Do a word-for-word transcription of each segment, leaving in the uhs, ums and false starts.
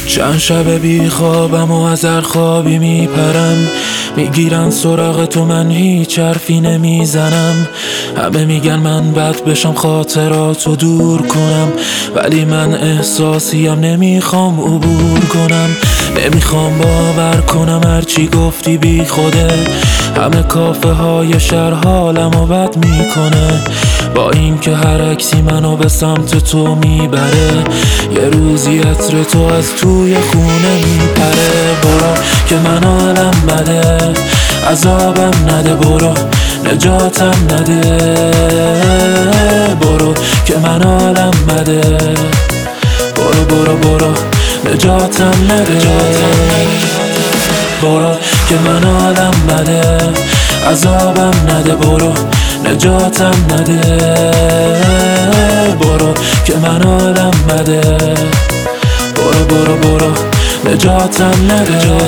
چند شب بی خوابم و از هر خوابی میپرم، میگیرن سراغ تو من هیچ حرفی نمیزنم. همه میگن من بد بشم خاطراتو دور کنم، ولی من احساسیم نمیخوام عبور کنم. نمیخوام باور کنم هرچی گفتی بی خوده، همه کافه های شهر حالمو بد میکنه. با این که هر عکسی منو به سمت تو میبره، یه روزی عطر تو از توی خونه میپره. برو که من حالم بده، عذابم نده، برو نجاتم نده. برو که من حالم بده، برو برو برو نجاتم نده. برو که من حالم بده، عذابم نده، برو نجاتم نده. برو که من حالم بده، برو برو برو نجاتم نده.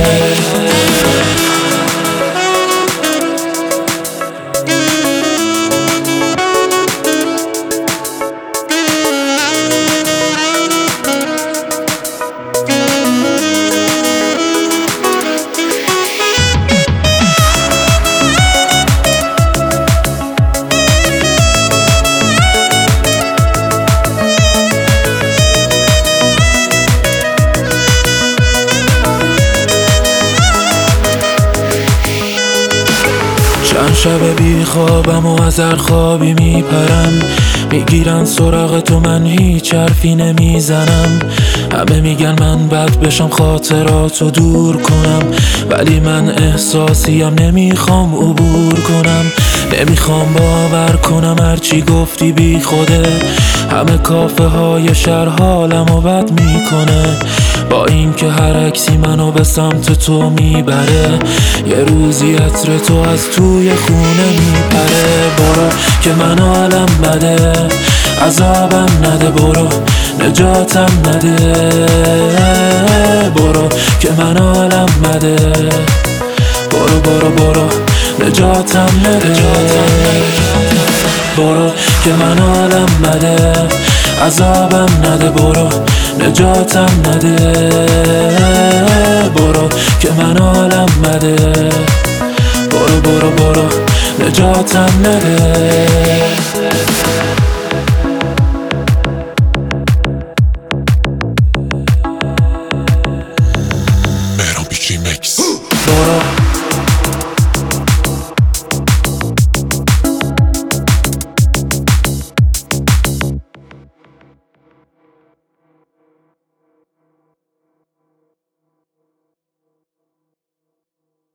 چند شب بی خوابم و از هر خوابی میپرم، میگیرن سراغ تو من هیچ حرفی نمیزنم. همه میگن من بد بشم خاطراتو دور کنم، ولی من احساسیم نمیخوام عبور کنم. نمیخوام باور کنم هرچی گفتی بی خوده، همه کافه های شهر حالمو بد میکنه. با این که هر عکسی منو به سمت تو میبره، یه روزی عطر تو از توی خونه میپره. برو که من حالم بده، عذابم نده، برو نجاتم نده. برو که من حالم بده، برو برو برو نجاتم نده. برو که من حالم بده، عذابم نده، برو نجاتم نده. برو که من حالم بده، برو برو برو نجاتم نده. مهران بیچی مکس. برو